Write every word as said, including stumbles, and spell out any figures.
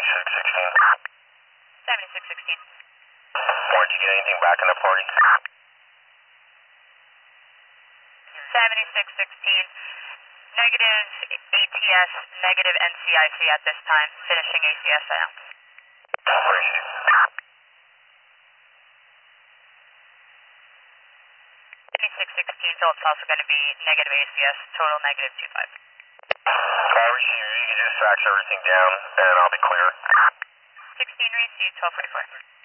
seventy-six sixteen. seventy-six sixteen. Warren, did you get anything back in the party? seventy-six sixteen. Negative A T S, negative N C I C at this time, finishing A C S now. Appreciate it. seventy-six sixteen, so it's also going to be negative A C S, total negative two five. I'll receive you. You can just fax everything down, and I'll be clear. sixteen, receive twelve forty-four.